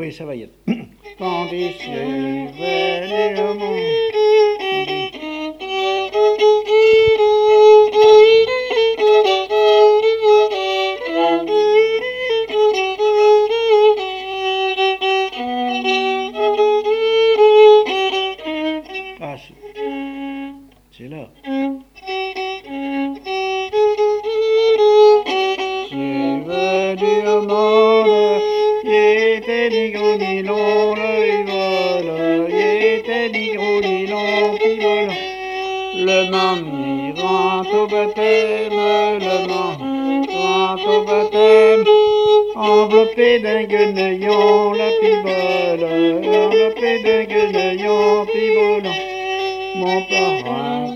oui, ça va y être. Quand il suivait les amants. Ah, c'est là. Suivait les amants, il était ni gros ni long, le vol, il était ni gros ni long, puis voilà. Le mamie rentre au baptême, le mamie rentre au baptême, enveloppé d'un guenillon, la pivole, enveloppé d'un guenillon, pivole. Mon parrain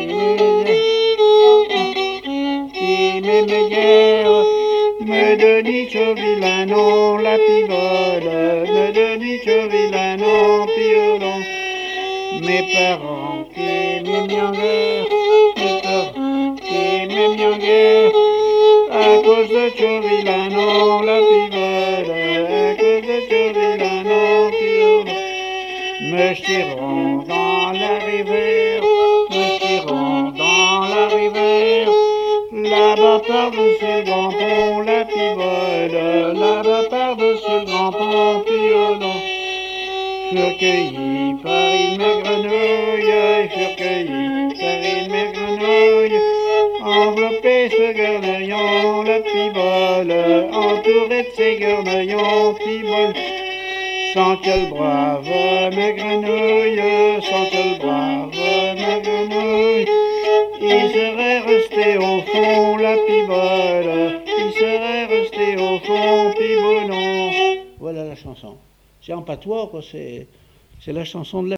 qui m'aimait guère, me donnit au vilain, la pivole, me donnit au vilain, piolon. Mes parents qui m'aimaient en guerre, mes parents qui m'aimaient en guerre, à cause de Chauvilanon, la pivole, à cause de Chauvilanon, piolon. Me tirons dans la rivière, me tirons dans la rivière, là-bas par-dessus le grand pont, la pivole, là-bas par-dessus le grand pont, piolon. Furent cueillis par une grenouille, furent cueillis par une grenouille, enveloppé ce grenouillon, la pivole, entouré de ces grenouillons, pivole. Sans quelle brave ma grenouille, sans quelle brave ma grenouille, il serait resté au fond, la pivole, il serait resté au fond, pivolon. Voilà la chanson. C'est en patois, quoi, c'est la chanson de la